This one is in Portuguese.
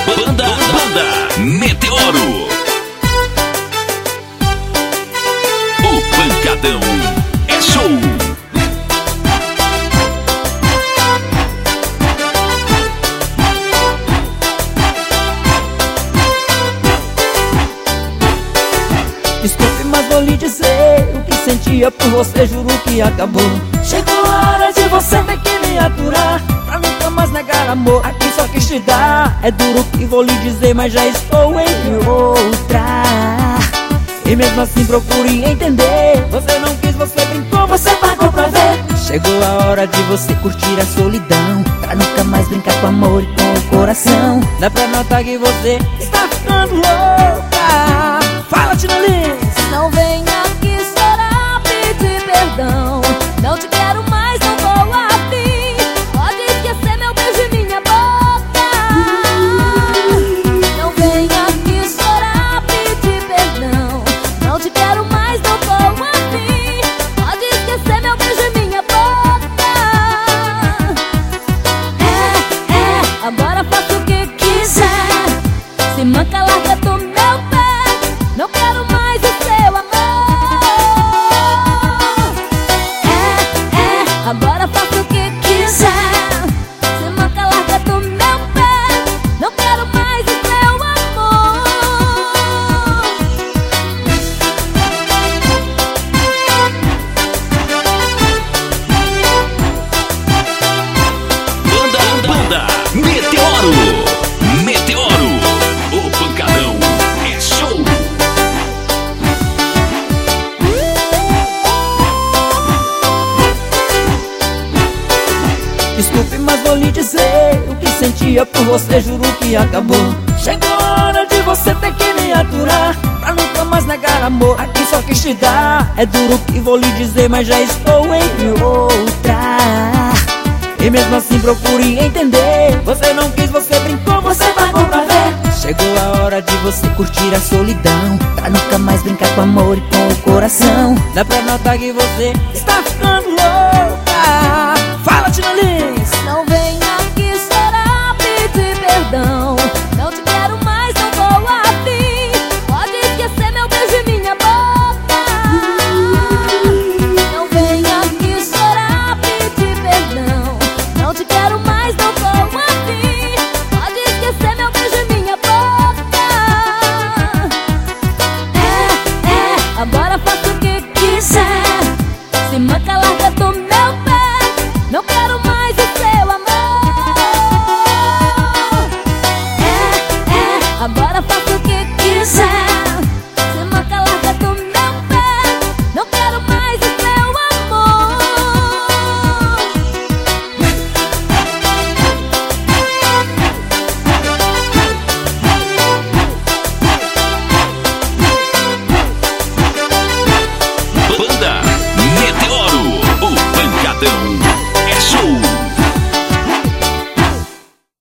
Banda Meteoro. O pancadão é show. Desculpe, mas vou lhe dizer o que sentia por você, juro que acabou. Chegou a hora de você ter que me aturar, pra nunca mais negar amor, aqui só quis te dar. É duro que vou lhe dizer, mas já estou em outra. E mesmo assim procure entender, você não quis, você brincou, você pagou pra ver. Chegou a hora de você curtir a solidão, pra nunca mais brincar com amor e com o coração. Dá pra notar que você está ficando louca. Fala, Tina Lins! Não venha aqui chorar, pedir perdão. Não te quero mais, não vou afim. Pode esquecer meu beijo e minha boca. Não venha aqui chorar, pedir perdão. Não te quero mais, não vou afim. Pode esquecer meu beijo e minha boca. Agora faça o que quiser. Se manca, larga do meu pé. Não quero mais o seu amor. Agora faça o que quiser. Se manca, larga do meu pé. Não quero mais o seu amor. Banda Meteoro. Meteoro. O pancadão é show. Desculpe, mas vou lhe dizer o que sentia por você, juro que acabou. Chegou a hora de você ter que me aturar, pra nunca mais negar amor, aqui só quis te dar. É duro que vou lhe dizer, mas já estou em outra. E mesmo assim procure entender, você não quis, você brincou, você pagou pra ver. Chegou a hora de você curtir a solidão, pra nunca mais brincar com amor e com o coração. Dá pra notar que você está ficando louco.